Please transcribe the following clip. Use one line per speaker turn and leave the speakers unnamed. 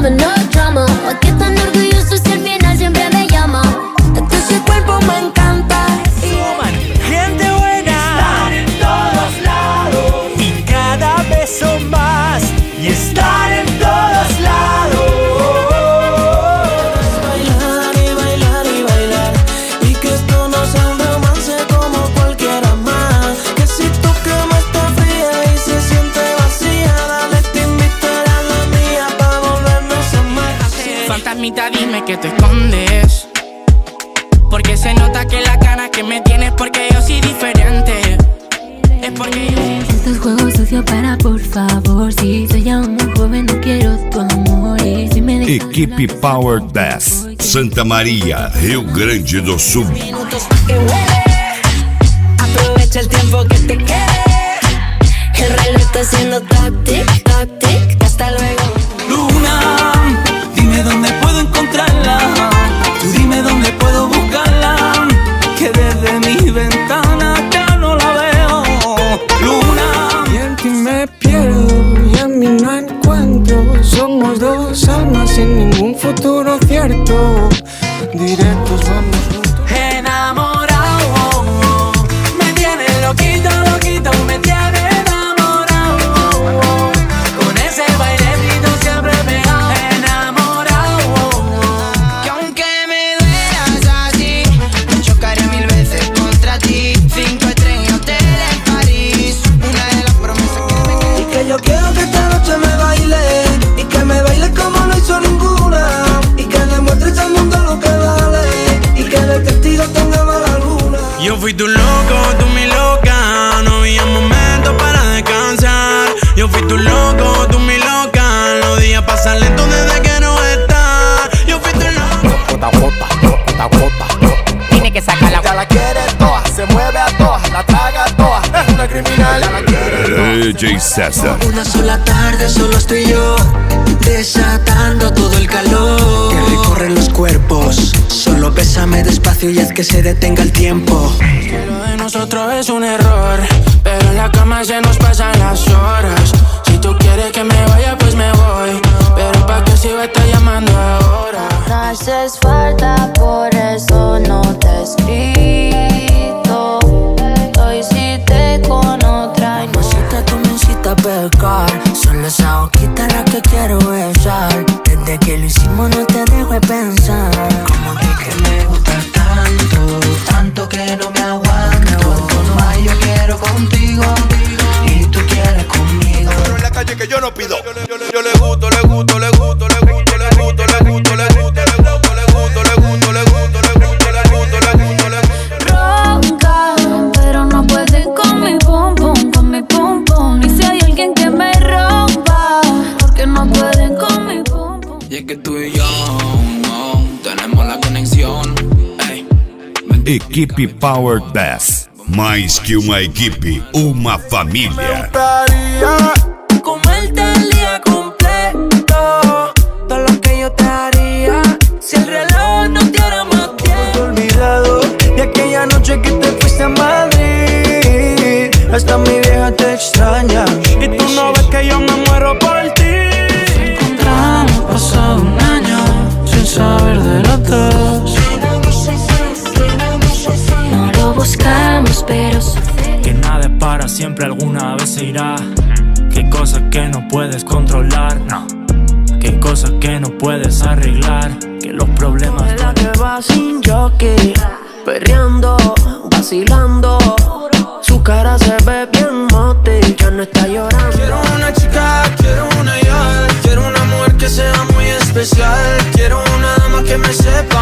dame no drama. ¿Pa' qué tan orgulloso si al final siempre me llama? Ese cuerpo me encanta.
Gente buena,
están en todos lados.
y cada vez son más.
Y están en todos lados.
Bailar y bailar y bailar. Y que esto no sea un romance como cualquiera más. Que si tu cama está fría y se siente vacía, dale, te invitaré a la mía pa' volvernos a amar.
Fantasmita, dime que te escondes, porque se nota que la cara que me tienes, porque yo soy diferente. Es porque yo...
Estos juegos sucios para, por favor. Si soy aún muy joven, no quiero tu amor. Y si me dejas
Equipe Power 10, Santa Maria, Rio Grande do Sul.
Minutos que huele. Aprovecha el tiempo que te quede. El reloj está haciendo tac-tic, tac-tic. Hasta luego.
Luna, dime dónde puedo encontrarla. Tú dime dónde puedo buscarla. Que desde mi ventana ya no la veo. Luna,
Y en ti me pierdo y en mí no encuentro. Somos dos almas sin ningún futuro cierto. Directos vamos juntos.
enamorado. Me tiene loquito, loquito, me tiene enamorado. Con ese bailecito siempre pegado. Enamorado.
Que aunque me duelas así, me chocaré 1000 veces contra ti. 5 estrellas hotel en París, una de las promesas que me quedé.
Y que yo quiero que esta noche me baile. Y que me baile como no hizo ninguna. Y que demuestres al mundo lo que vale. Y que de testigo tengamos la luna.
Yo fui tu loco, tú mi loca. No había momento para descansar. Yo fui tu loco, tú mi loca. Los días pasan lentos desde que no estás. Yo fui tu loco.
Tiene que sacarla.
Ya la quiere toda, se mueve a todas, la traga a todas, es una criminal. Ya la quiere
DJ César.
Una sola tarde, solo estoy yo, desatando todo el calor que recorre los cuerpos. Solo bésame despacio y haz que se detenga el tiempo.
Lo de nosotros es un error, pero en la cama se nos pasan las horas. Si tú quieres que me vaya, pues me voy. Pero pa' que sigo te llamando ahora.
no haces falta, por eso no te he escrito. Hoy sí te con otra y no.
Mamacita, tú me incitas a pecar. Solo esa boquita la que quiero besar. Desde que lo hicimos no te dejo de pensar. Como que me gustas tanto, tanto que no me aguanto. No hay, yo quiero contigo y tú quieres conmigo.
Pero en la calle que yo no pido. Yo le gusto, le gusto, le gusto, le gusto, le gusto, le gusto, le gusto, le gusto, le gusto, le gusto, le gusto, le gusto, le gusto, le gusto, le gusto.
Ronca, pero no pueden con mi pum pum, con mi pum pum. Y si hay alguien que me rompa, porque no pueden con mi pum pum.
Y es que tú y yo tenemos la conexión. Ey.
Equipe Power 10. Mais que uma equipe, uma família.
Comerte el día completo, todo lo que yo te haría. Si el reloj no diera más tiempo. Olvidado de aquella noche que te fuiste a Madrid. Hasta mi vieja te extraña y tú no ves que yo me muero por ti. Nos encontramos pasado un año sin saber de los dos.
No lo buscamos, pero sucede.
Que nada es para siempre, alguna vez se irá. Que cosas que no puedes controlar, no. Que cosas que no puedes arreglar. Que los problemas.
Es la que va sin jockey, perreando, vacilando. Su cara se ve bien mote, ya no está llorando. Quiero una chica, quiero una yal. Quiero una mujer que sea muy especial. Quiero una dama que me sepa